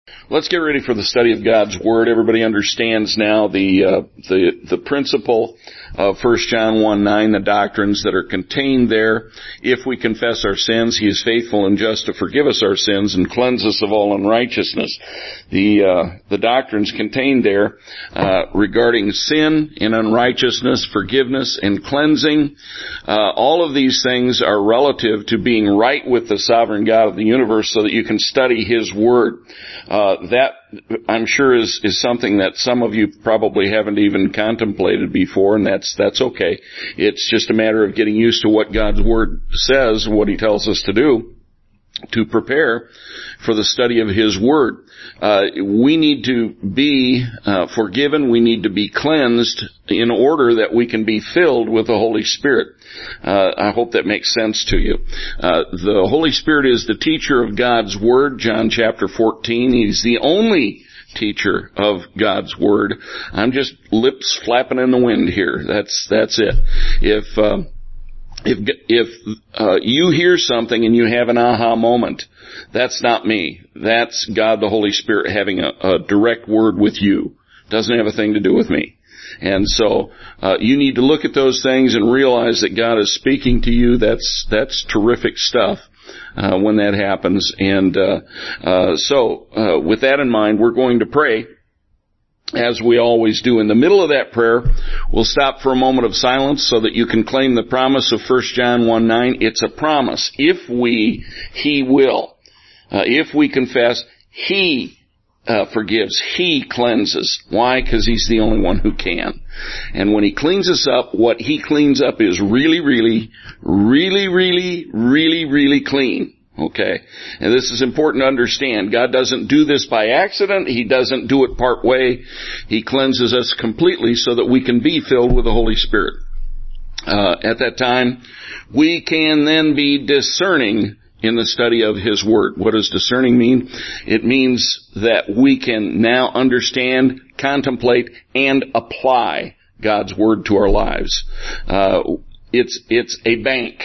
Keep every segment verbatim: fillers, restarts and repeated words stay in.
Let's get ready for the study of God's Word. Everybody understands now the uh, the the principle of First John one nine, the doctrines that are contained there. If we confess our sins, He is faithful and just to forgive us our sins and cleanse us of all unrighteousness. The uh, the doctrines contained there uh, regarding sin and unrighteousness, forgiveness and cleansing, uh, all of these things are relative to being right with the sovereign God of the universe, so that you can study His Word. Uh, that, I'm sure, is, is something that some of you probably haven't even contemplated before, and that's, that's okay. It's just a matter of getting used to what God's Word says, what He tells us to do, to prepare for the study of His Word. Uh, we need to be uh, forgiven, we need to be cleansed in order that we can be filled with the Holy Spirit. Uh, I hope that makes sense to you. Uh, the Holy Spirit is the teacher of God's Word, John chapter fourteen. He's the only teacher of God's Word. I'm just lips flapping in the wind here. That's, that's it. If, uh, If if uh, you hear something and you have an aha moment, that's not me. That's God the Holy Spirit having a, a direct word with you. Doesn't have a thing to do with me. And so uh, you need to look at those things and realize that God is speaking to you. That's that's terrific stuff uh, when that happens. And uh, uh, so uh, with that in mind, we're going to pray, as we always do. In the middle of that prayer, we'll stop for a moment of silence so that you can claim the promise of First John one nine. It's a promise. If we, He will. Uh, if we confess, He uh, forgives. He cleanses. Why? Because He's the only one who can. And when He cleans us up, what He cleans up is really, really, really, really, really, really clean. Okay. And this is important to understand. God doesn't do this by accident. He doesn't do it part way. He cleanses us completely so that we can be filled with the Holy Spirit. Uh, at that time, we can then be discerning in the study of His Word. What does discerning mean? It means that we can now understand, contemplate, and apply God's Word to our lives. Uh, it's, it's a bank.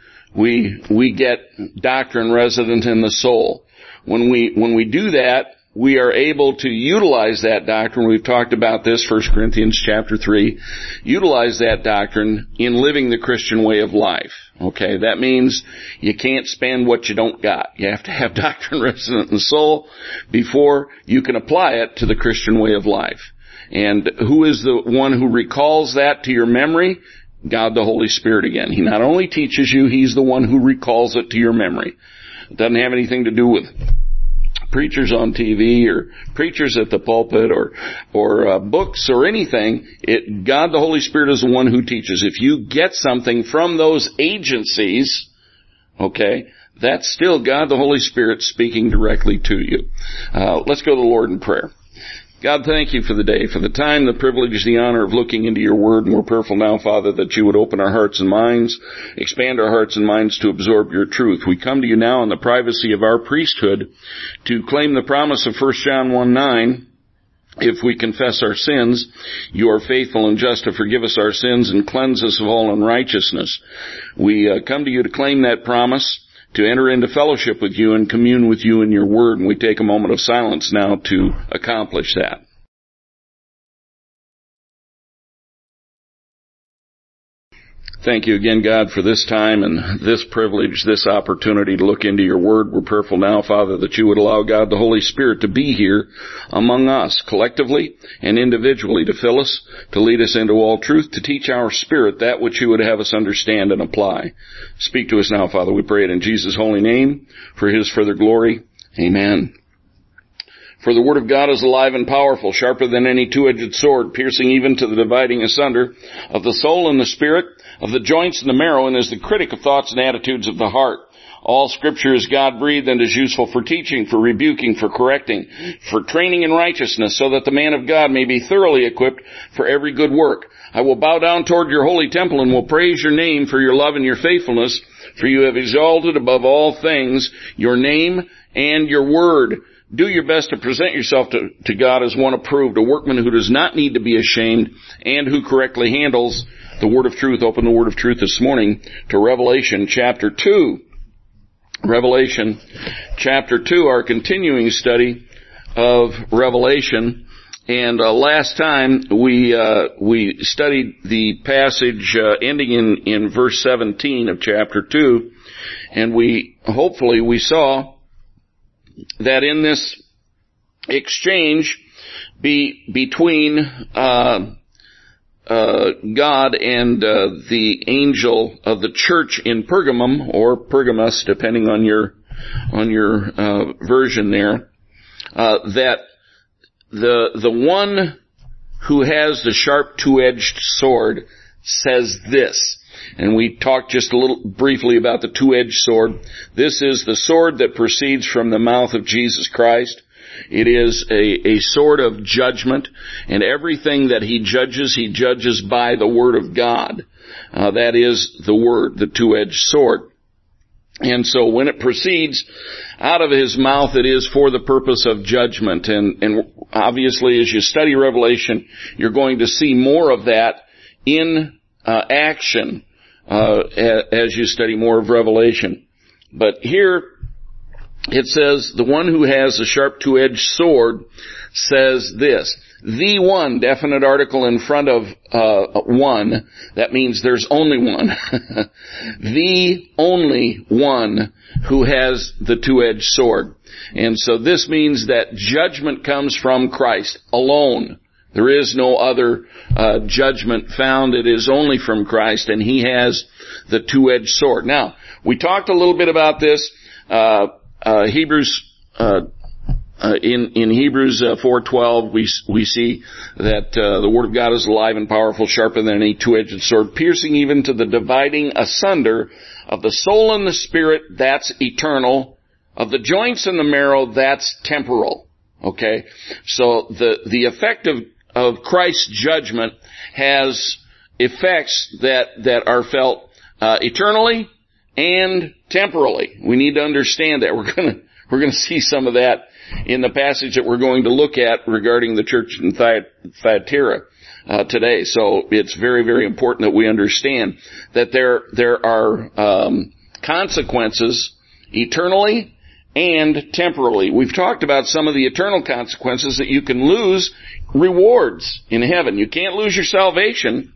We, we get doctrine resident in the soul. When we, when we do that, we are able to utilize that doctrine. We've talked about this, First Corinthians chapter three. Utilize that doctrine in living the Christian way of life. Okay, that means you can't spend what you don't got. You have to have doctrine resident in the soul before you can apply it to the Christian way of life. And who is the one who recalls that to your memory? God the Holy Spirit again. He not only teaches you, He's the one who recalls it to your memory. It doesn't have anything to do with preachers on T V or preachers at the pulpit or or uh, books or anything. It, God the Holy Spirit is the one who teaches. If you get something from those agencies, okay, that's still God the Holy Spirit speaking directly to you. Uh, let's go to the Lord in prayer. God, thank You for the day, for the time, the privilege, the honor of looking into Your Word. And we're prayerful now, Father, that You would open our hearts and minds, expand our hearts and minds to absorb Your truth. We come to You now in the privacy of our priesthood to claim the promise of First John one nine. If we confess our sins, You are faithful and just to forgive us our sins and cleanse us of all unrighteousness. We uh, come to You to claim that promise, to enter into fellowship with You and commune with You in Your Word. And we take a moment of silence now to accomplish that. Thank You again, God, for this time and this privilege, this opportunity to look into Your Word. We're prayerful now, Father, that You would allow God the Holy Spirit to be here among us, collectively and individually, to fill us, to lead us into all truth, to teach our spirit that which You would have us understand and apply. Speak to us now, Father, we pray it in Jesus' holy name, for His further glory. Amen. For the Word of God is alive and powerful, sharper than any two-edged sword, piercing even to the dividing asunder of the soul and the spirit, of the joints and the marrow, and is the critic of thoughts and attitudes of the heart. All Scripture is God-breathed and is useful for teaching, for rebuking, for correcting, for training in righteousness, so that the man of God may be thoroughly equipped for every good work. I will bow down toward Your holy temple and will praise Your name for Your love and Your faithfulness, for You have exalted above all things Your name and Your word. Do your best to present yourself to, to God as one approved, a workman who does not need to be ashamed and who correctly handles the word of truth. Open the word of truth this morning to Revelation chapter two. Revelation chapter two, our continuing study of Revelation. And uh, last time we uh, we studied the passage uh, ending in, in verse seventeen of chapter two, and we hopefully we saw that in this exchange be between uh, uh, God and uh, the angel of the church in Pergamum, or Pergamus, depending on your on your uh, version there, uh, that the the one who has the sharp two-edged sword says this. And we talked just a little briefly about the two-edged sword. This is the sword that proceeds from the mouth of Jesus Christ. It is a, a sword of judgment, and everything that he judges, he judges by the word of God. Uh, that is the word, the two-edged sword. And so when it proceeds out of his mouth, it is for the purpose of judgment. And, and obviously, as you study Revelation, you're going to see more of that in uh, action uh, as you study more of Revelation. But here it says, the one who has a sharp two-edged sword says this. The one, definite article in front of uh one, that means there's only one. The only one who has the two-edged sword. And so this means that judgment comes from Christ alone. There is no other uh judgment found. It is only from Christ, and he has the two-edged sword. Now, we talked a little bit about this. Uh, uh Hebrews uh Uh, in, in Hebrews uh, four twelve, we, we see that uh, the Word of God is alive and powerful, sharper than any two-edged sword, piercing even to the dividing asunder of the soul and the spirit, that's eternal, of the joints and the marrow, that's temporal. Okay? So the, the effect of, of Christ's judgment has effects that, that are felt uh, eternally and temporally. We need to understand that. We're gonna, we're gonna see some of that in the passage that we're going to look at regarding the church in Thyatira uh, today. So it's very, very important that we understand that there there are um, consequences eternally and temporally. We've talked about some of the eternal consequences, that you can lose rewards in heaven. You can't lose your salvation,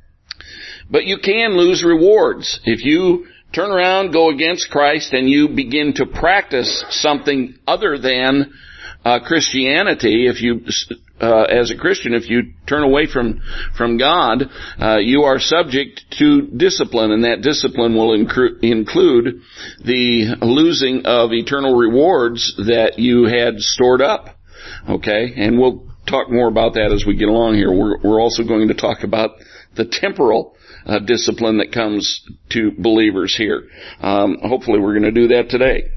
but you can lose rewards. If you turn around, go against Christ, and you begin to practice something other than uh, Christianity, if you, uh, as a Christian, if you turn away from from God, uh, you are subject to discipline, and that discipline will incru- include the losing of eternal rewards that you had stored up. Okay, and we'll talk more about that as we get along here. We're, we're also going to talk about the temporal Uh, discipline that comes to believers here. Um, hopefully we're going to do that today.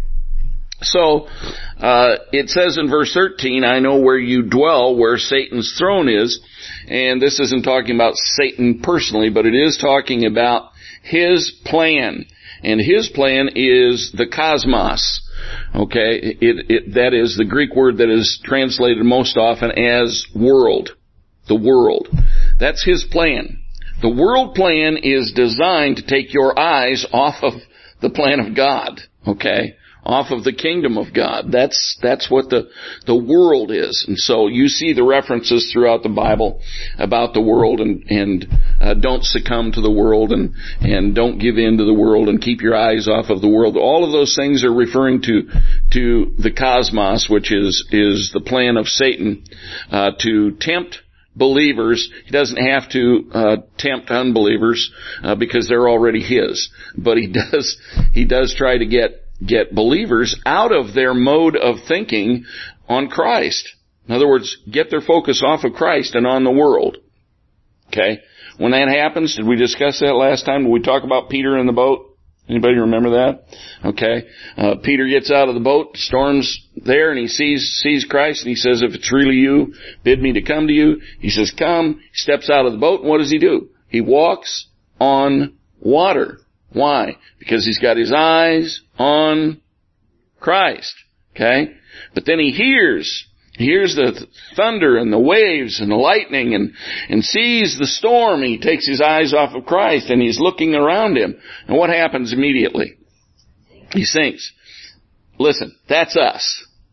So, uh, it says in verse thirteen, I know where you dwell, where Satan's throne is. And this isn't talking about Satan personally, but it is talking about his plan. And his plan is the cosmos. Okay? It, it, that is the Greek word that is translated most often as world. The world. That's his plan. The world plan is designed to take your eyes off of the plan of God, okay? Off of the kingdom of God. That's, that's what the, the world is. And so you see the references throughout the Bible about the world, and, and, uh, don't succumb to the world, and, and don't give in to the world, and keep your eyes off of the world. All of those things are referring to, to the cosmos, which is, is the plan of Satan, uh, to tempt believers. He doesn't have to uh, tempt unbelievers uh, because they're already his. But he does he does try to get get believers out of their mode of thinking on Christ. In other words, get their focus off of Christ and on the world. Okay? When that happens, did we discuss that last time? Did we talk about Peter in the boat? Anybody remember that? Okay. Uh, Peter gets out of the boat, storm's there, and he sees, sees Christ, and he says, if it's really you, bid me to come to you. He says, come. He steps out of the boat, and what does he do? He walks on water. Why? Because he's got his eyes on Christ. Okay? But then he hears, he hears the thunder and the waves and the lightning, and, and sees the storm, and he takes his eyes off of Christ, and he's looking around him. And what happens immediately? He sinks. Listen, that's us.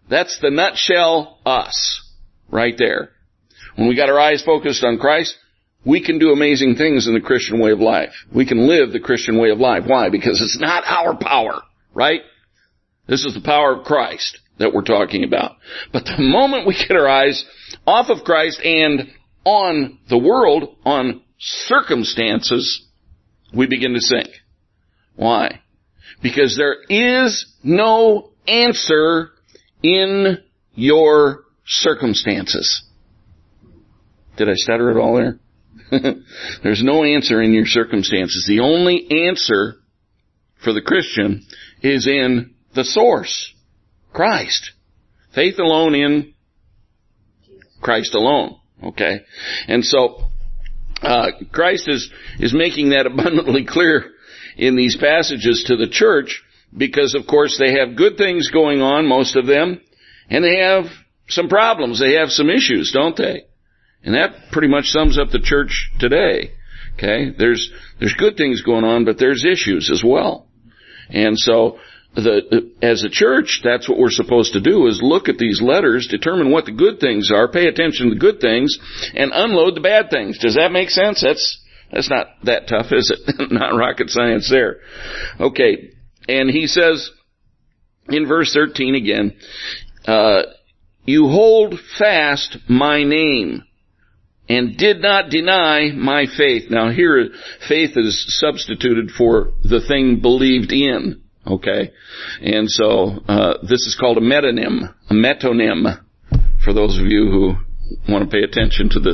That's the nutshell us, right there. When we got our eyes focused on Christ, we can do amazing things in the Christian way of life. We can live the Christian way of life. Why? Because it's not our power, right? This is the power of Christ that we're talking about. But the moment we get our eyes off of Christ and on the world, on circumstances, we begin to sink. Why? Because there is no answer in your circumstances. Did I stutter at all there? There's no answer in your circumstances. The only answer for the Christian is in the source, Christ. Faith alone in Christ alone. Okay? And so, uh, Christ is, is making that abundantly clear in these passages to the church because, of course, they have good things going on, most of them, and they have some problems. They have some issues, don't they? And that pretty much sums up the church today. Okay? There's, there's good things going on, but there's issues as well. And so, the, as a church, that's what we're supposed to do is look at these letters, determine what the good things are, pay attention to the good things, and unload the bad things. Does that make sense? That's, that's not that tough, is it? Not rocket science there. Okay. And he says, in verse thirteen again, uh, you hold fast my name, and did not deny my faith. Now here, faith is substituted for the thing believed in. Okay? And so, uh, this is called a metonym, a metonym, for those of you who want to pay attention to the,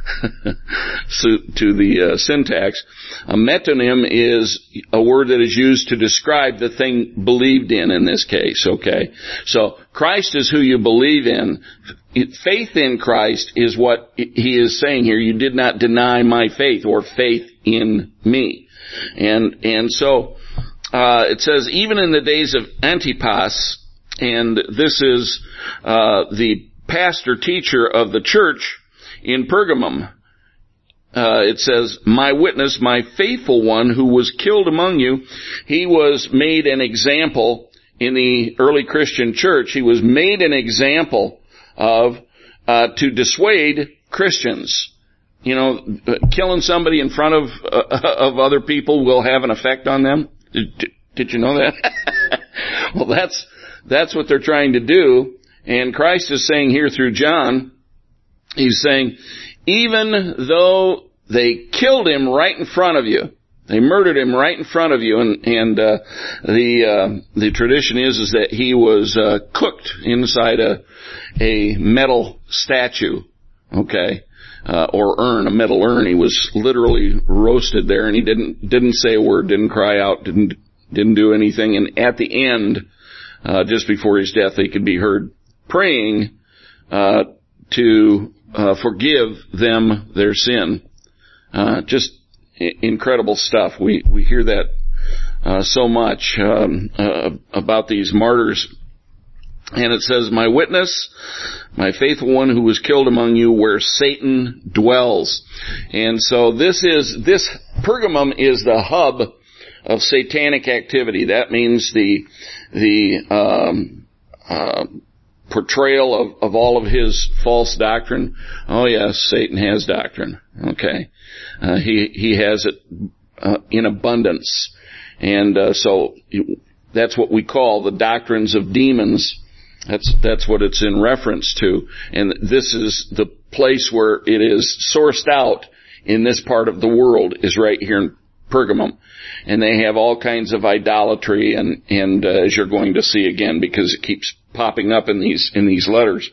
to the uh, syntax. A metonym is a word that is used to describe the thing believed in, in this case, okay? So, Christ is who you believe in. Faith in Christ is what he is saying here. You did not deny my faith, or faith in me. And, and so, uh, it says, even in the days of Antipas, and this is, uh, the pastor teacher of the church in Pergamum, uh, it says, my witness, my faithful one who was killed among you, he was made an example in the early Christian church. He was made an example of, uh, to dissuade Christians. You know, killing somebody in front of, uh, of other people will have an effect on them. Did, did you know that? Well, that's, that's what they're trying to do. And Christ is saying here through John, he's saying, even though they killed him right in front of you, they murdered him right in front of you, and, and uh, the uh, the tradition is is that he was uh, cooked inside a a metal statue, okay, uh, or urn, a metal urn. He was literally roasted there, and he didn't didn't say a word, didn't cry out, didn't didn't do anything. And at the end, uh, just before his death, they could be heard praying uh, to uh, forgive them their sin. Uh, just incredible stuff. We we hear that uh, so much um, uh, about these martyrs. And it says, my witness, my faithful one who was killed among you, where Satan dwells. And so this is, this Pergamum is the hub of satanic activity. That means the, the, um, uh, portrayal of, of all of his false doctrine. Oh yes, Satan has doctrine. Okay. Uh, he, he has it, uh, in abundance. And, uh, so that's what we call the doctrines of demons. That's, that's what it's in reference to. And this is the place where it is sourced out in this part of the world, is right here in Pergamum. And they have all kinds of idolatry, and, and, uh, as you're going to see again, because it keeps popping up in these, in these letters.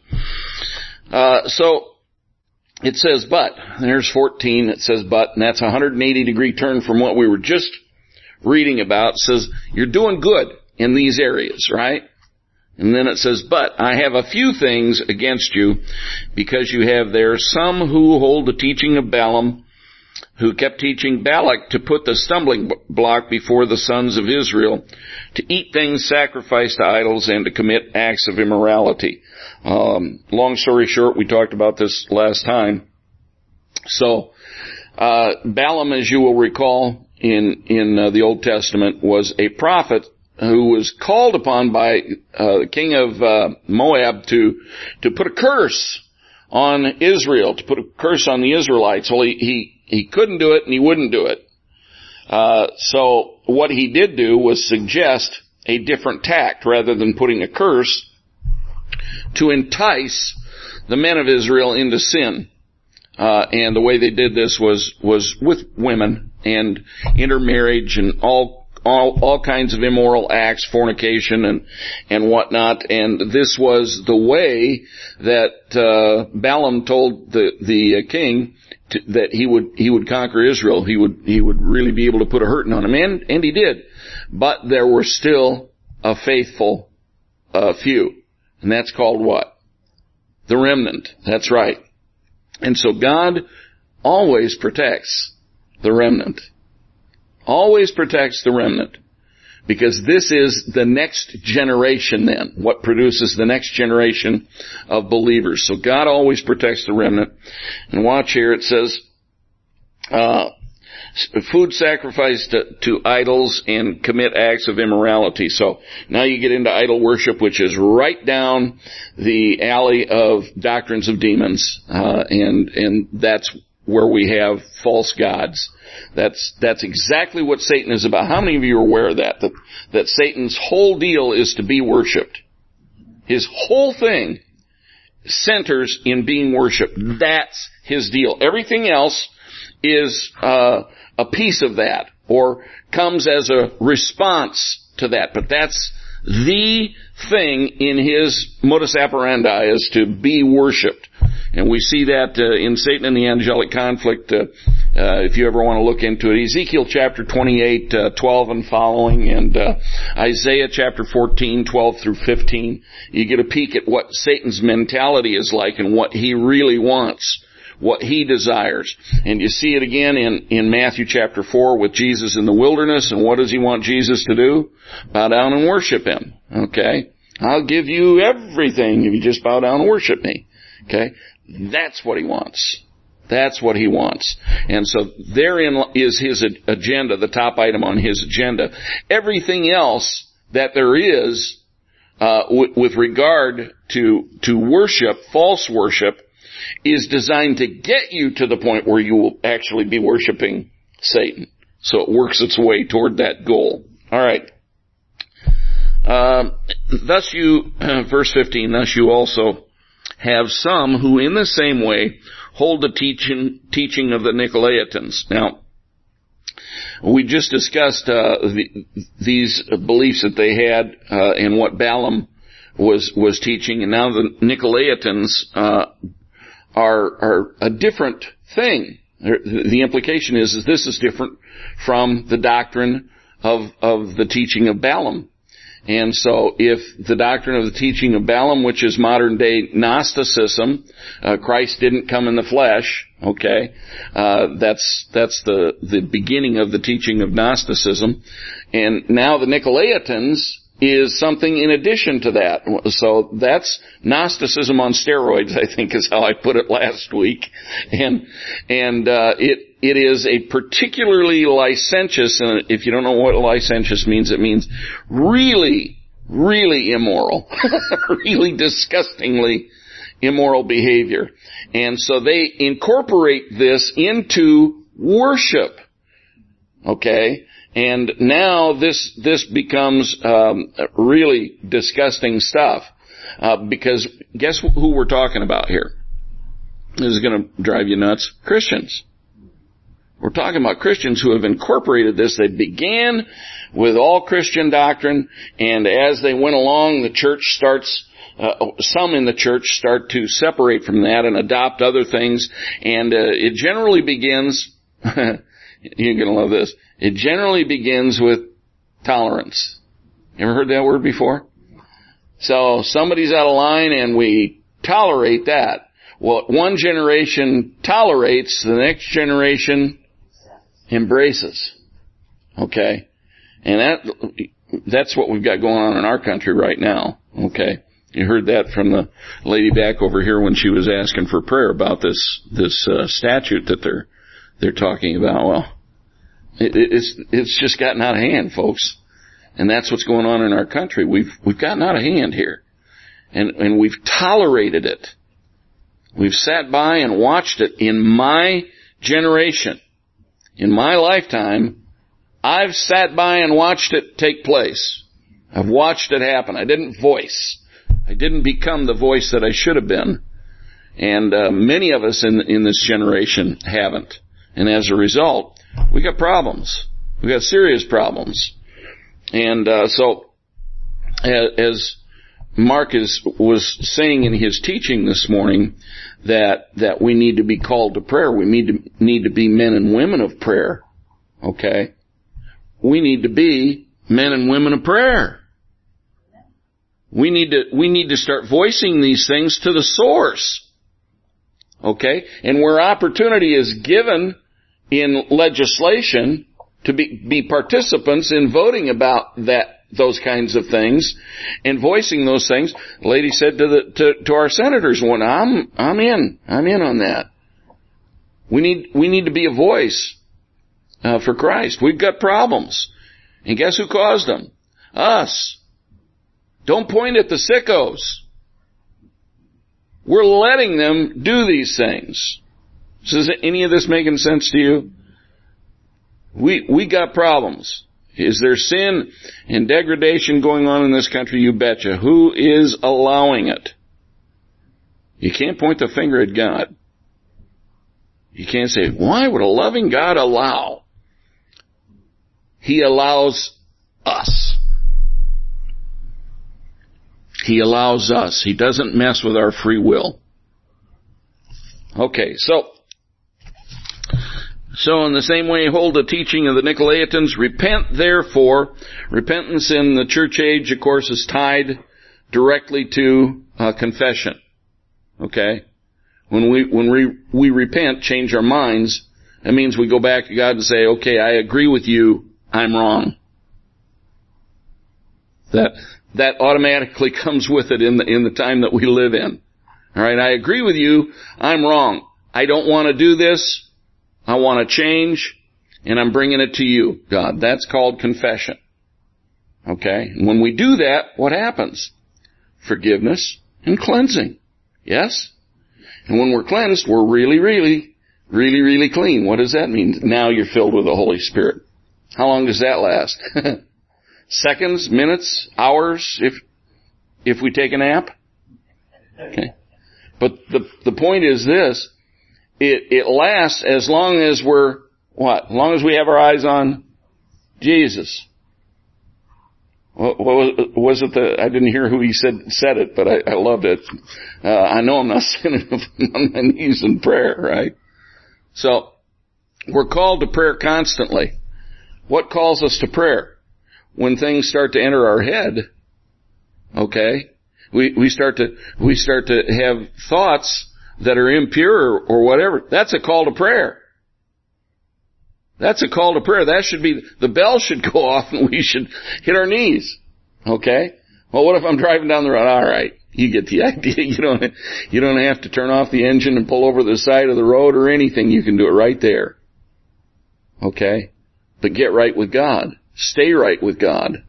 Uh, so, it says, but, there's fourteen, it says, but, and that's a one hundred eighty degree turn from what we were just reading about. It says, you're doing good in these areas, right? And then it says, but I have a few things against you, because you have there some who hold the teaching of Balaam, who kept teaching Balak to put the stumbling block before the sons of Israel, to eat things sacrificed to idols and to commit acts of immorality. Um, long story short, we talked about this last time. So, uh, Balaam, as you will recall, in, in uh, the Old Testament, was a prophet who was called upon by uh, the king of uh, Moab to to put a curse on Israel, to put a curse on the Israelites. Well, he he, he couldn't do it, and he wouldn't do it. Uh, so what he did do was suggest a different tact rather than putting a curse, to entice the men of Israel into sin. Uh, and the way they did this was, was with women and intermarriage and all, all, all kinds of immoral acts, fornication and, and whatnot. And this was the way that, uh, Balaam told the, the uh, king to, that he would, he would conquer Israel. He would, he would really be able to put a hurting on him. And, and he did. But there were still a faithful, uh, few. And that's called what? The remnant. That's right. And so God always protects the remnant. Always protects the remnant. Because this is the next generation then. What produces the next generation of believers. So God always protects the remnant. And watch here, it says, uh, food sacrificed to, to idols and commit acts of immorality. So now you get into idol worship, which is right down the alley of doctrines of demons, uh, and and that's where we have false gods. That's that's exactly what Satan is about. How many of you are aware of that? That that Satan's whole deal is to be worshipped. His whole thing centers in being worshipped. That's his deal. Everything else is uh, a piece of that, or comes as a response to that. But that's the thing in his modus operandi, is to be worshipped. And we see that uh, in Satan and the angelic conflict, uh, uh, if you ever want to look into it. Ezekiel chapter twenty-eight, uh, twelve and following, and uh, Isaiah chapter fourteen, twelve through fifteen. You get a peek at what Satan's mentality is like and what he really wants, what he desires. And you see it again in, in Matthew chapter four with Jesus in the wilderness. And what does he want Jesus to do? Bow down and worship him. Okay? I'll give you everything if you just bow down and worship me. Okay? That's what he wants. That's what he wants. And so therein is his agenda, the top item on his agenda. Everything else that there is, uh, w- with regard to, to worship, false worship, is designed to get you to the point where you will actually be worshiping Satan. So it works its way toward that goal. All right. Um, thus you, uh, verse fifteen, thus you also have some who in the same way hold the teaching, teaching of the Nicolaitans. Now, we just discussed uh, the, these beliefs that they had uh, and what Balaam was was teaching, and now the Nicolaitans uh Are, are a different thing. The implication is, is this is different from the doctrine of, of the teaching of Balaam. And so if the doctrine of the teaching of Balaam, which is modern day Gnosticism, uh, Christ didn't come in the flesh, okay, uh, that's, that's the, the beginning of the teaching of Gnosticism. And now the Nicolaitans is something in addition to that. So that's Gnosticism on steroids, I think is how I put it last week. And, and, uh, it, it is a particularly licentious, and if you don't know what licentious means, it means really, really immoral. Really disgustingly immoral behavior. And so they incorporate this into worship. Okay? And now this this becomes um, really disgusting stuff, uh, because guess who we're talking about here? This is going to drive you nuts. Christians. We're talking about Christians who have incorporated this. They began with all Christian doctrine, and as they went along, the church starts. Uh, some in the church start to separate from that and adopt other things, and uh, it generally begins. You're going to love this. It generally begins with tolerance. You ever heard that word before? So somebody's out of line and we tolerate that. Well, one generation tolerates, the next generation embraces. Okay? And that, that's what we've got going on in our country right now. Okay? You heard that from the lady back over here when she was asking for prayer about this, this, uh, statute that they're, they're talking about. Well, it, it's, it's just gotten out of hand, folks. And that's what's going on in our country. We've, we've gotten out of hand here. And, and we've tolerated it. We've sat by and watched it. In my generation, in my lifetime, I've sat by and watched it take place. I've watched it happen. I didn't voice. I didn't become the voice that I should have been. And uh, many of us in in this generation haven't. And as a result, we got problems. We got serious problems. And uh, so, as Mark is was saying in his teaching this morning, that that we need to be called to prayer. We need to need to be men and women of prayer. Okay, we need to be men and women of prayer. We need to we need to start voicing these things to the source. Okay, and where opportunity is given in legislation to be, be participants in voting about that, those kinds of things, and voicing those things. The lady said to the, to, to our senators, "When I'm, I'm in, I'm in on that. We need, we need to be a voice, uh, for Christ. We've got problems. And guess who caused them? Us. Don't point at the sickos. We're letting them do these things." So is any of this making sense to you? We, we got problems. Is there sin and degradation going on in this country? You betcha. Who is allowing it? You can't point the finger at God. You can't say, why would a loving God allow? He allows us. He allows us. He doesn't mess with our free will. Okay, so So in the same way, hold the teaching of the Nicolaitans. Repent, therefore. Repentance in the church age, of course, is tied directly to uh, confession. Okay? When we when we, we repent, change our minds, that means we go back to God and say, okay, I agree with you, I'm wrong. That that automatically comes with it in the in the time that we live in. All right, I agree with you, I'm wrong. I don't want to do this. I want to change, and I'm bringing it to you, God. That's called confession. Okay? And when we do that, what happens? Forgiveness and cleansing. Yes? And when we're cleansed, we're really, really, really, really clean. What does that mean? Now you're filled with the Holy Spirit. How long does that last? Seconds, minutes, hours, if if we take a nap? Okay. But the the point is this. It, it lasts as long as we're, what? As long as we have our eyes on Jesus. What, what was, was it the, I didn't hear who he said, said it, but I, I loved it. Uh, I know I'm not sitting on my knees in prayer, right? So, we're called to prayer constantly. What calls us to prayer? When things start to enter our head, okay? We, we start to, we start to have thoughts that are impure or whatever. That's a call to prayer. That's a call to prayer. That should be, the bell should go off and we should hit our knees. Okay? Well, what if I'm driving down the road? All right. You get the idea. You don't, you don't have to turn off the engine and pull over the side of the road or anything. You can do it right there. Okay? But get right with God. Stay right with God.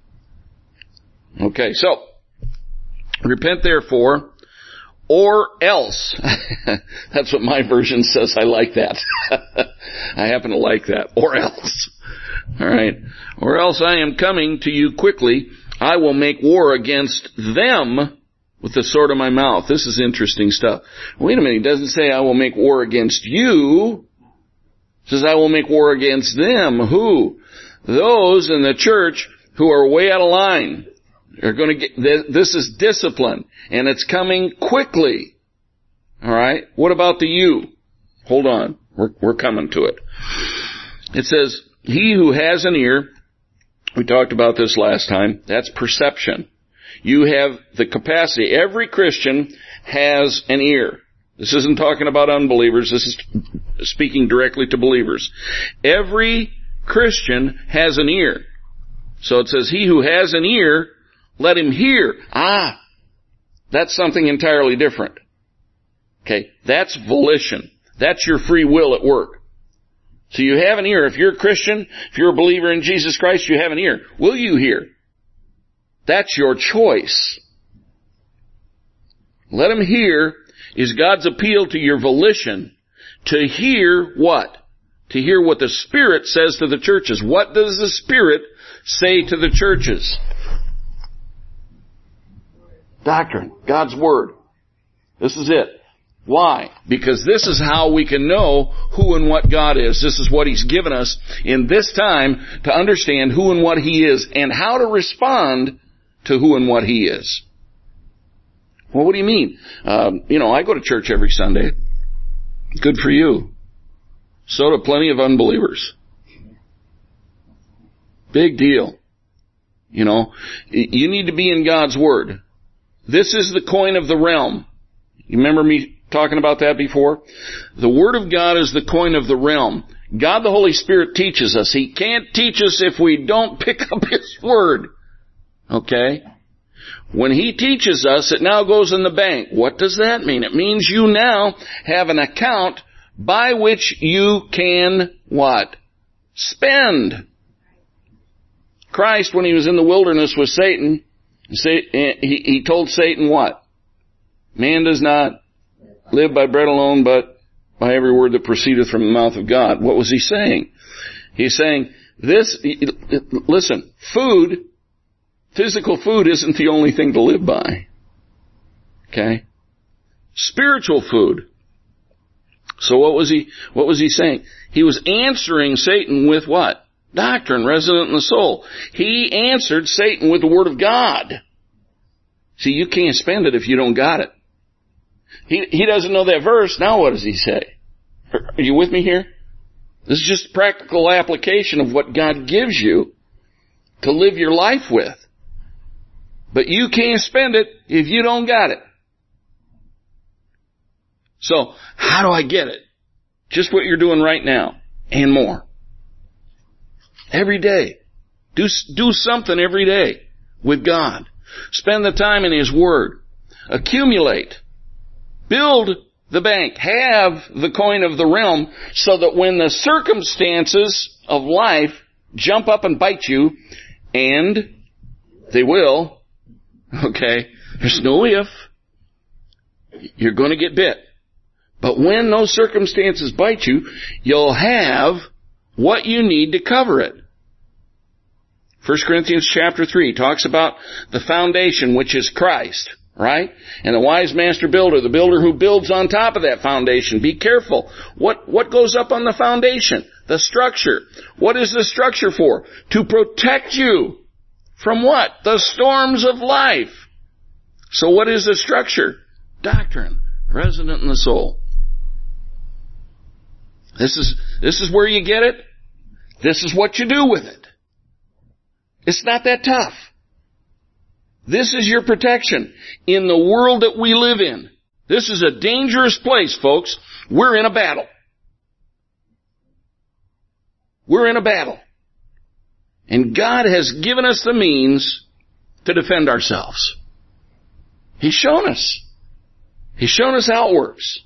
Okay, so, repent therefore, or else. That's what my version says. I like that. I happen to like that. Or else. Alright. Or else I am coming to you quickly. I will make war against them with the sword of my mouth. This is interesting stuff. Wait a minute. He doesn't say I will make war against you. He says I will make war against them. Who? Those in the church who are way out of line. Are going to get, this is discipline, and it's coming quickly. All right? What about the you? Hold on. We're, we're coming to it. It says, he who has an ear, we talked about this last time, that's perception. You have the capacity. Every Christian has an ear. This isn't talking about unbelievers. This is speaking directly to believers. Every Christian has an ear. So it says, he who has an ear, let him hear. Ah, that's something entirely different. Okay, that's volition. That's your free will at work. So you have an ear. If you're a Christian, if you're a believer in Jesus Christ, you have an ear. Will you hear? That's your choice. Let him hear is God's appeal to your volition to hear what? To hear what the Spirit says to the churches. What does the Spirit say to the churches? Doctrine. God's Word. This is it. Why? Because this is how we can know who and what God is. This is what He's given us in this time to understand who and what He is and how to respond to who and what He is. Well, what do you mean? Um, you know, I go to church every Sunday. Good for you. So do plenty of unbelievers. Big deal. You know, you need to be in God's Word. This is the coin of the realm. You remember me talking about that before? The Word of God is the coin of the realm. God the Holy Spirit teaches us. He can't teach us if we don't pick up His Word. Okay? When He teaches us, it now goes in the bank. What does that mean? It means you now have an account by which you can, what? Spend. Christ, when He was in the wilderness with Satan, He told Satan what? Man does not live by bread alone, but by every word that proceedeth from the mouth of God. What was He saying? He's saying, this, listen, food, physical food isn't the only thing to live by. Okay? Spiritual food. So what was he, what was he saying? He was answering Satan with what? Doctrine, resident in the soul. He answered Satan with the Word of God. See, you can't spend it if you don't got it. He, he doesn't know that verse. Now what does he say? Are you with me here? This is just practical application of what God gives you to live your life with. But you can't spend it if you don't got it. So, how do I get it? Just what you're doing right now, and more. Every day. Do, do something every day with God. Spend the time in His Word. Accumulate. Build the bank. Have the coin of the realm so that when the circumstances of life jump up and bite you, and they will, okay, there's no if, you're going to get bit. But when those circumstances bite you, you'll have what you need to cover it. First Corinthians chapter three talks about the foundation, which is Christ, right? And the wise master builder, the builder who builds on top of that foundation. Be careful. What, what goes up on the foundation? The structure. What is the structure for? To protect you from what? The storms of life. So what is the structure? Doctrine, resident in the soul. This is, this is where you get it. This is what you do with it. It's not that tough. This is your protection in the world that we live in. This is a dangerous place, folks. We're in a battle. We're in a battle. And God has given us the means to defend ourselves. He's shown us. He's shown us how it works.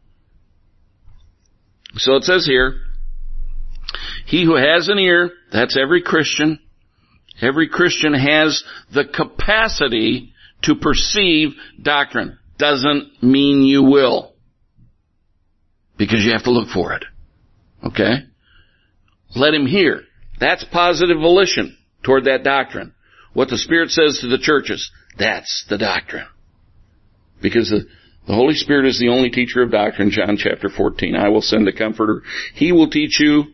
So it says here, he who has an ear, that's every Christian, every Christian has the capacity to perceive doctrine. Doesn't mean you will. Because you have to look for it. Okay? Let him hear. That's positive volition toward that doctrine. What the Spirit says to the churches, that's the doctrine. Because the The Holy Spirit is the only teacher of doctrine, John chapter fourteen. I will send a comforter. He will teach you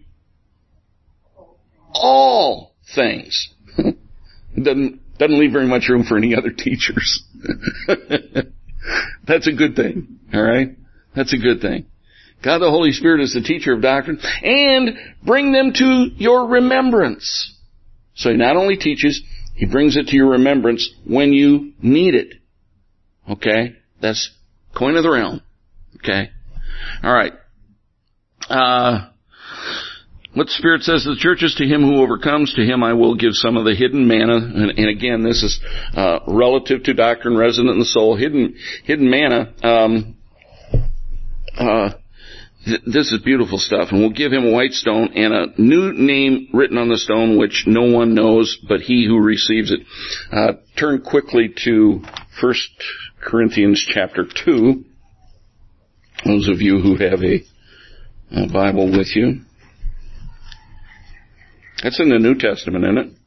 all things. doesn't, doesn't leave very much room for any other teachers. That's a good thing. All right? That's a good thing. God the Holy Spirit is the teacher of doctrine. And bring them to your remembrance. So He not only teaches, He brings it to your remembrance when you need it. Okay? That's coin of the realm. Okay? All right. Uh, what the Spirit says to the churches, to him who overcomes, to him I will give some of the hidden manna. And, and again, this is uh, relative to doctrine, resident in the soul. Hidden hidden manna. Um, uh, th- this is beautiful stuff. And we'll give him a white stone and a new name written on the stone, which no one knows but he who receives it. Uh, turn quickly to First Corinthians chapter two. Those of you who have a, a Bible with you. That's in the New Testament, isn't it?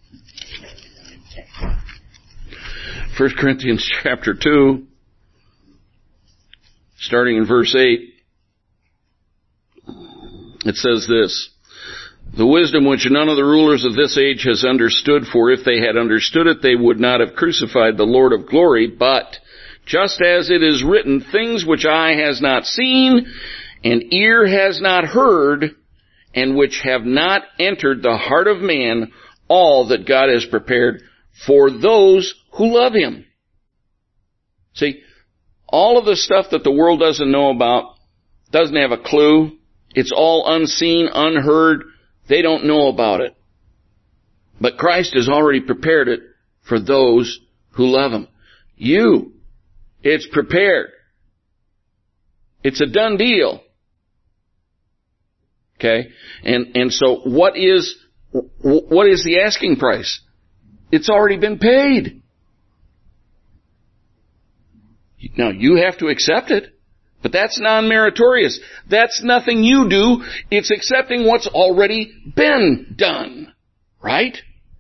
First Corinthians chapter two, starting in verse eight. It says this, the wisdom which none of the rulers of this age has understood, for if they had understood it, they would not have crucified the Lord of glory. But just as it is written, things which eye has not seen, and ear has not heard, and which have not entered the heart of man, all that God has prepared for those who love him. See, all of the stuff that the world doesn't know about, doesn't have a clue, it's all unseen, unheard, they don't know about it. But Christ has already prepared it for those who love him. You, it's prepared. It's a done deal. Okay? And, and so what is, what is the asking price? It's already been paid. Now, you have to accept it, but that's non-meritorious. That's nothing you do. It's accepting what's already been done. Right?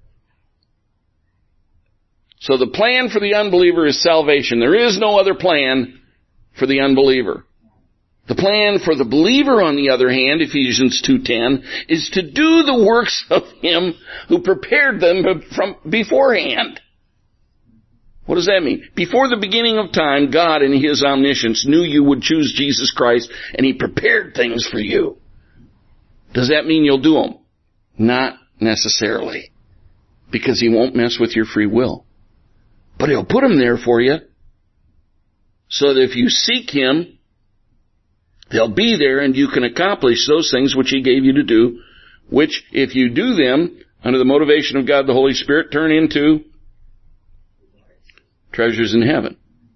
So the plan for the unbeliever is salvation. There is no other plan for the unbeliever. The plan for the believer, on the other hand, Ephesians two ten, is to do the works of him who prepared them from beforehand. What does that mean? Before the beginning of time, God in his omniscience knew you would choose Jesus Christ, and he prepared things for you. Does that mean you'll do them? Not necessarily. Because he won't mess with your free will. But he'll put them there for you, so that if you seek him, they'll be there and you can accomplish those things which he gave you to do, which, if you do them, under the motivation of God the Holy Spirit, turn into treasures in heaven.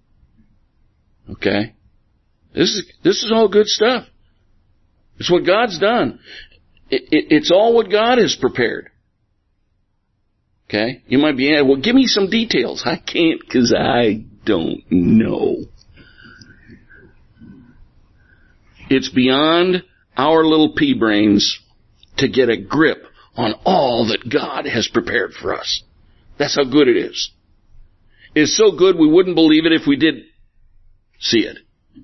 Okay? This is, this is all good stuff. It's what God's done. It, it, it's all what God has prepared. Okay? You might be, well, give me some details. I can't, because I don't know. It's beyond our little pea brains to get a grip on all that God has prepared for us. That's how good it is. It's so good we wouldn't believe it if we did see it.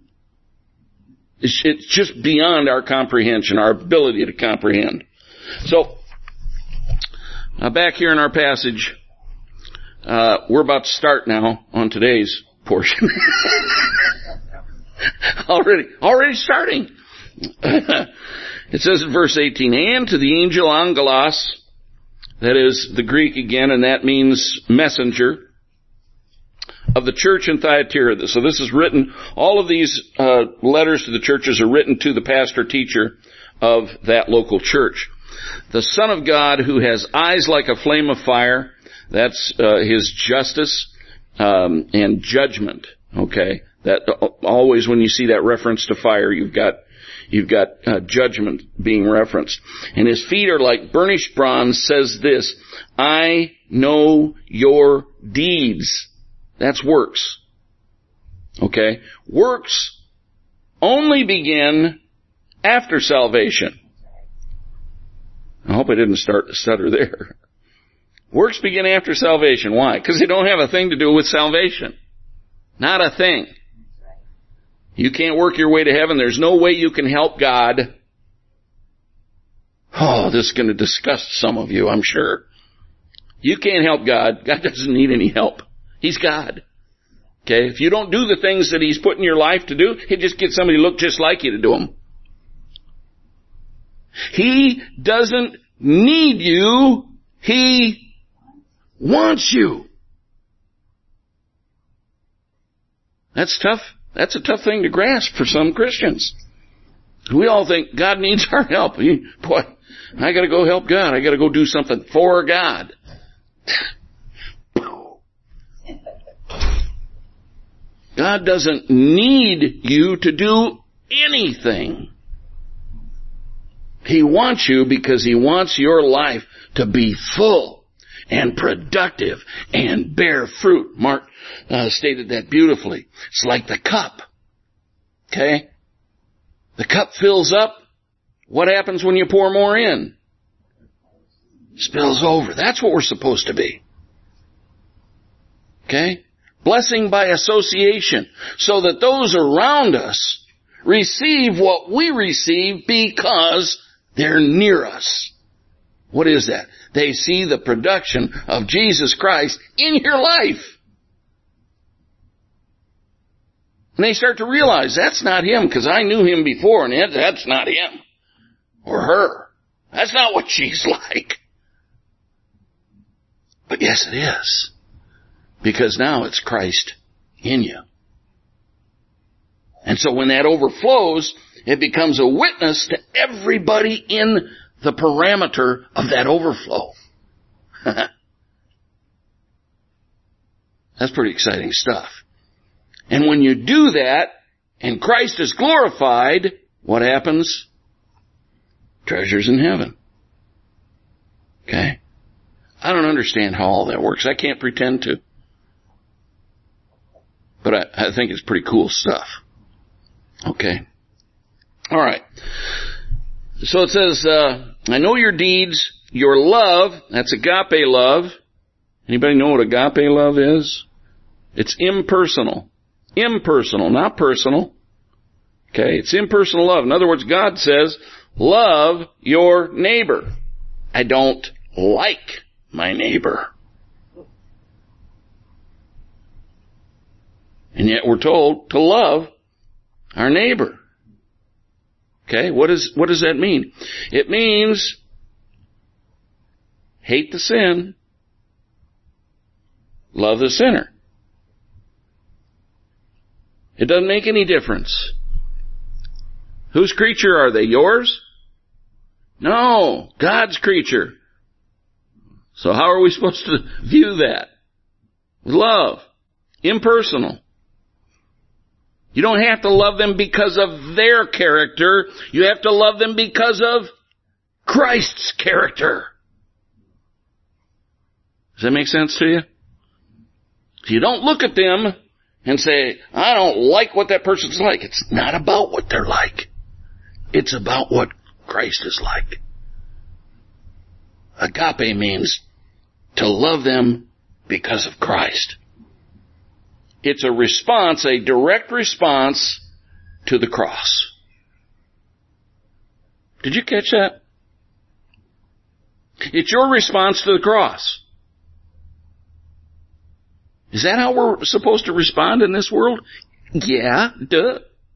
It's, it's just beyond our comprehension, our ability to comprehend. So, uh, back here in our passage, uh, we're about to start now on today's portion. already, already starting. It says in verse eighteen, and to the angel Angelos, that is the Greek again, and that means messenger, of the church in Thyatira. So this is written, all of these uh, letters to the churches are written to the pastor teacher of that local church. The Son of God, who has eyes like a flame of fire, that's uh, his justice um, and judgment. Okay, that uh, always when you see that reference to fire, you've got you've got uh, judgment being referenced. And his feet are like burnished bronze. Says this, I know your deeds. That's works. Okay? Works only begin after salvation. I hope I didn't start to stutter there. Works begin after salvation. Why? Because they don't have a thing to do with salvation. Not a thing. You can't work your way to heaven. There's no way you can help God. Oh, this is going to disgust some of you, I'm sure. You can't help God. God doesn't need any help. He's God. Okay? If you don't do the things that he's put in your life to do, he'll just get somebody to look just like you to do them. He doesn't need you. He wants you. That's tough. That's a tough thing to grasp for some Christians. We all think God needs our help. Boy, I gotta go help God. I gotta go do something for God. God doesn't need you to do anything. He wants you because He wants your life to be full and productive and bear fruit. Mark uh, stated that beautifully. It's like the cup. Okay? The cup fills up. What happens when you pour more in? Spills over. That's what we're supposed to be. Okay? Blessing by association, so that those around us receive what we receive because they're near us. What is that? They see the production of Jesus Christ in your life. And they start to realize that's not him, because I knew him before, and that's not him or her. That's not what she's like. But yes, it is. Because now it's Christ in you. And so when that overflows, it becomes a witness to everybody in the parameter of that overflow. That's pretty exciting stuff. And when you do that, and Christ is glorified, what happens? Treasures in heaven. Okay? I don't understand how all that works. I can't pretend to. But I, I think it's pretty cool stuff. Okay. All right. So it says, uh, I know your deeds, your love, that's agape love. Anybody know what agape love is? It's impersonal. Impersonal, not personal. Okay, it's impersonal love. In other words, God says, love your neighbor. I don't like my neighbor. And yet we're told to love our neighbor. Okay, what is, what does that mean? It means hate the sin, love the sinner. It doesn't make any difference. Whose creature are they? Yours? No, God's creature. So how are we supposed to view that? Love. Impersonal. You don't have to love them because of their character. You have to love them because of Christ's character. Does that make sense to you? So you don't look at them and say, I don't like what that person's like. It's not about what they're like. It's about what Christ is like. Agape means to love them because of Christ. It's a response, a direct response to the cross. Did you catch that? It's your response to the cross. Is that how we're supposed to respond in this world? Yeah, duh.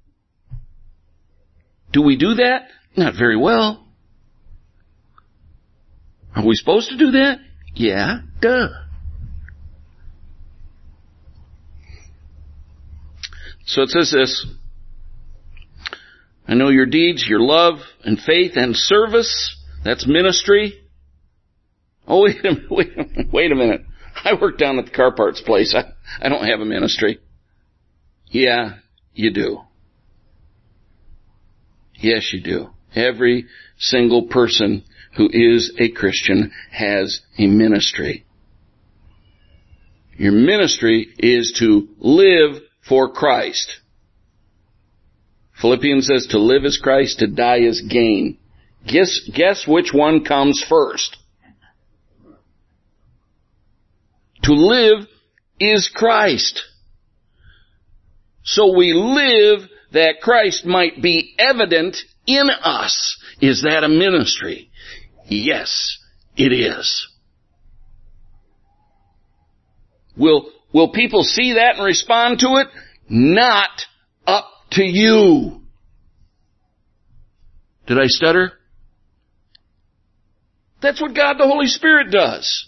Do we do that? Not very well. Are we supposed to do that? Yeah, duh. So it says this, I know your deeds, your love and faith and service. That's ministry. Oh, wait a minute, wait a minute, wait a minute. I work down at the car parts place. I, I don't have a ministry. Yeah, you do. Yes, you do. Every single person who is a Christian has a ministry. Your ministry is to live for Christ. Philippians says to live is Christ, to die is gain. Guess, guess which one comes first? To live is Christ. So we live that Christ might be evident in us. Is that a ministry? Yes, it is. Will Will people see that and respond to it? Not up to you. Did I stutter? That's what God the Holy Spirit does.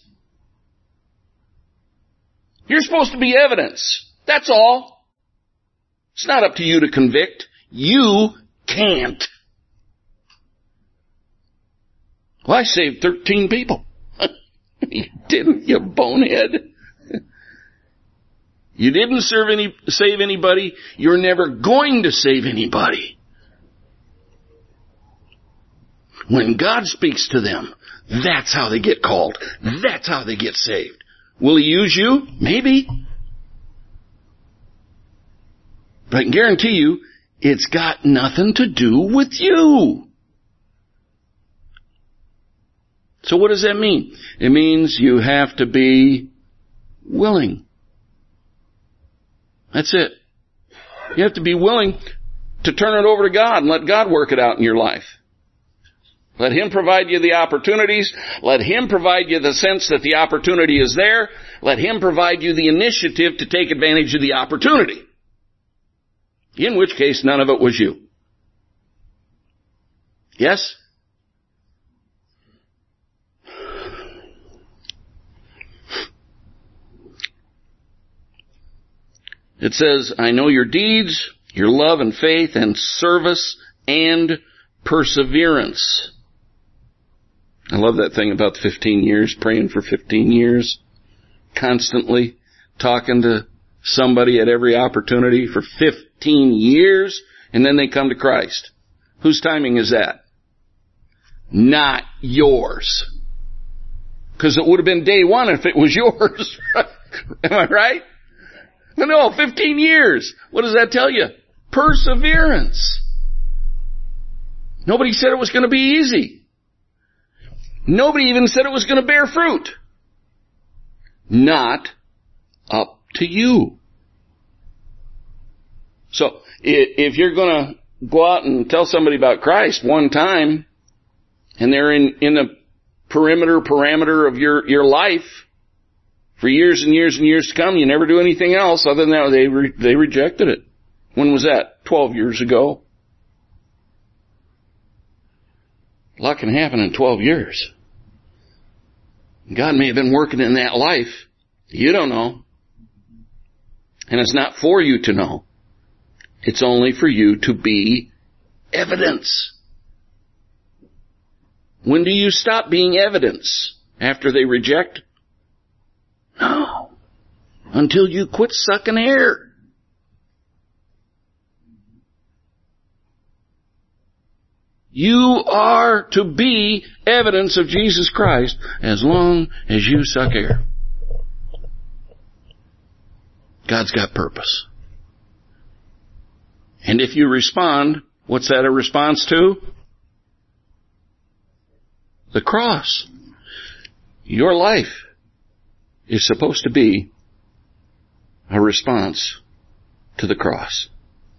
You're supposed to be evidence. That's all. It's not up to you to convict. You can't. Well, I saved thirteen people. You didn't, you bonehead. You didn't serve any, save anybody. You're never going to save anybody. When God speaks to them, that's how they get called. That's how they get saved. Will He use you? Maybe. But I can guarantee you, it's got nothing to do with you. So what does that mean? It means you have to be willing. That's it. You have to be willing to turn it over to God and let God work it out in your life. Let Him provide you the opportunities. Let Him provide you the sense that the opportunity is there. Let Him provide you the initiative to take advantage of the opportunity. In which case, none of it was you. Yes? It says, I know your deeds, your love and faith and service and perseverance. I love that thing about fifteen years, praying for fifteen years, constantly talking to somebody at every opportunity for fifteen years, and then they come to Christ. Whose timing is that? Not yours. Because it would have been day one if it was yours. Am I right? No, fifteen years. What does that tell you? Perseverance. Nobody said it was going to be easy. Nobody even said it was going to bear fruit. Not up to you. So, if you're going to go out and tell somebody about Christ one time, and they're in, in the perimeter, parameter of your, your life, for years and years and years to come, you never do anything else other than that. They re, they rejected it. When was that? Twelve years ago. A lot can happen in twelve years. God may have been working in that life. You don't know. And it's not for you to know. It's only for you to be evidence. When do you stop being evidence? After they reject? No. Until you quit sucking air. You are to be evidence of Jesus Christ as long as you suck air. God's got purpose. And if you respond, what's that a response to? The cross. Your life is supposed to be a response to the cross.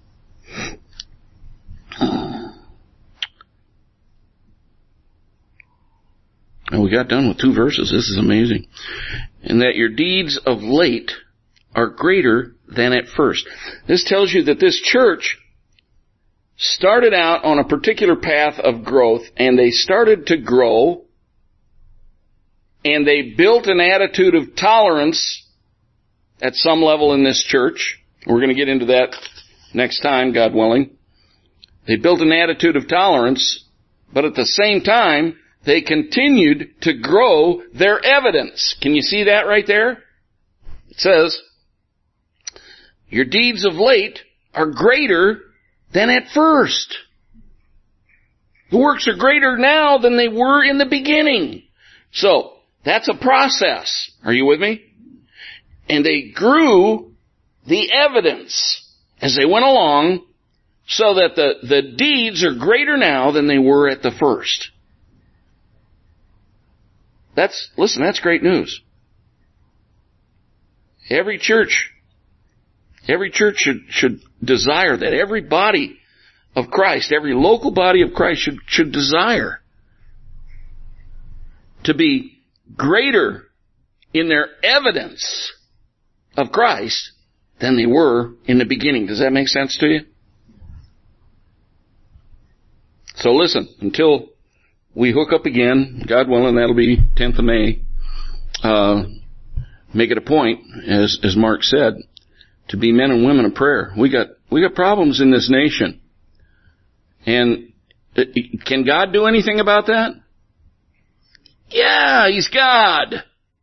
And we got done with two verses. This is amazing. And that your deeds of late are greater than at first. This tells you that this church started out on a particular path of growth, and they started to grow, and they built an attitude of tolerance at some level in this church. We're going to get into that next time, God willing. They built an attitude of tolerance, but at the same time, they continued to grow their evidence. Can you see that right there? It says, your deeds of late are greater than at first. The works are greater now than they were in the beginning. So, that's a process. Are you with me? And they grew the evidence as they went along so that the, the deeds are greater now than they were at the first. That's, listen, that's great news. Every church, every church should, should desire that. Every body of Christ, every local body of Christ should, should desire to be greater in their evidence of Christ than they were in the beginning. Does that make sense to you? So listen, until we hook up again, God willing, that'll be tenth of May. Uh, make it a point, as as Mark said, to be men and women of prayer. We got we got problems in this nation, and it, can God do anything about that? Yeah, He's God.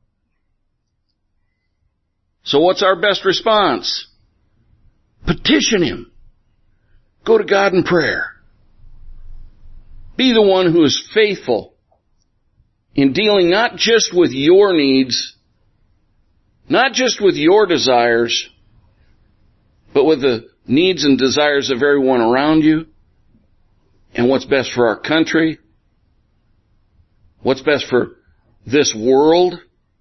So what's our best response? Petition Him. Go to God in prayer. Be the one who is faithful in dealing not just with your needs, not just with your desires, but with the needs and desires of everyone around you, and what's best for our country, what's best for this world.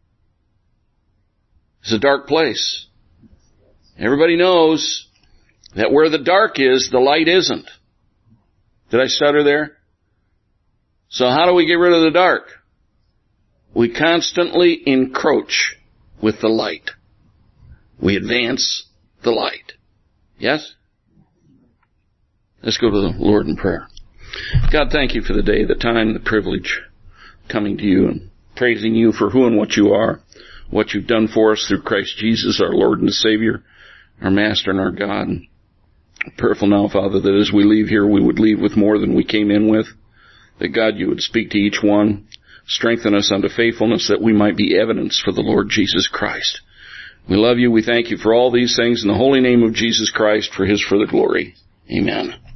It's a dark place. Everybody knows that where the dark is, the light isn't. Did I stutter there? So how do we get rid of the dark? We constantly encroach with the light. We advance the light. Yes? Let's go to the Lord in prayer. God, thank you for the day, the time, the privilege coming to you and praising you for who and what you are, what you've done for us through Christ Jesus, our Lord and Savior, our Master and our God. And prayerful now, Father, that as we leave here, we would leave with more than we came in with. That, God, you would speak to each one, strengthen us unto faithfulness, that we might be evidence for the Lord Jesus Christ. We love you. We thank you for all these things in the holy name of Jesus Christ, for his further glory. Amen.